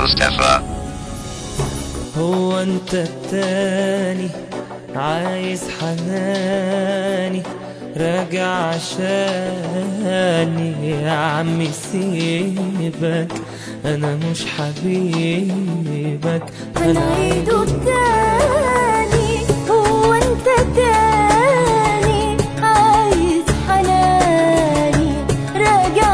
مصطفى. هو انت التاني عايز حناني راجع عشاني يا عمي سيبك انا مش حبيبك هنعيده التاني. هو انت التاني عايز حناني راجع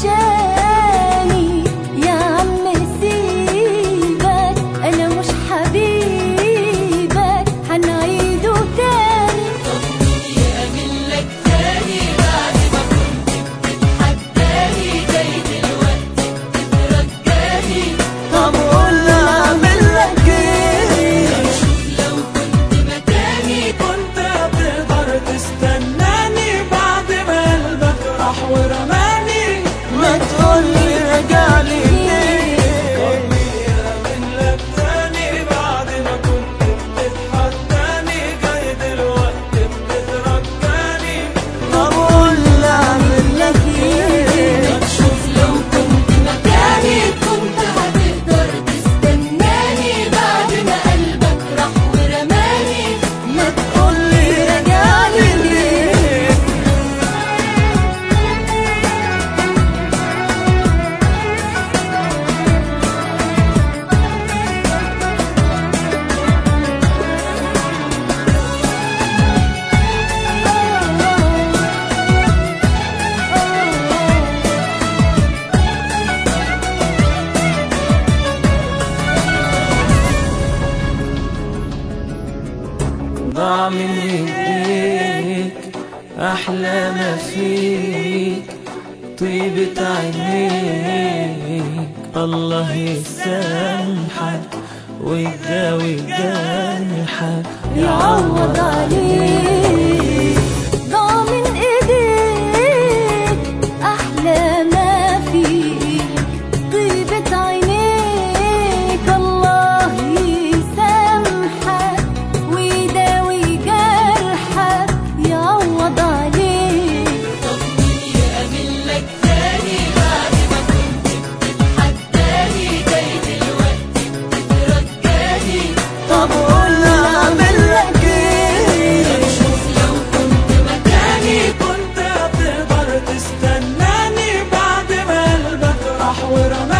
عشاني يا عم سيبك انا مش حبيبك هنعيده تاني. طب مين يأمن لك تاني بعد ما كنت بتتحداني جاي دلوقتي بتترجاني؟ طب قول اعمل لك ايه؟ شوف لو كنت مكاني كنت هتقدر تستناني بعد ما قلبك راح ورماني؟ ما تقولي رجعلي ليه؟ طب مين يأمن لك تاني بعد ما كنت بتتحداني جاي دلوقتي بتترجاني؟ طب قول اعمل لك ايه؟ شوف لو كنت مكاني كنت هتقدر تستناني بعد ما قلبك راح ورماني؟ ما تقولي رجعلي ليه؟ ضاع من ايديك احلى ما فيك طيبة عينيك الله يسامحك ويداوي جرحك يعوض عليك. ضاع من ايديك احلى ما فيك طيبة عينيك الله يسامحك ويداوي جرحك يعوض عليك. طب مين يأمن لك تاني بعد ما كنت بتتحداني جاي دلوقتي بتترجاني؟ طب قول اعمل لك ايه؟ شوف لو كنت مكاني كنت هتقدر تستناني بعد ما قلبك راح ورماني؟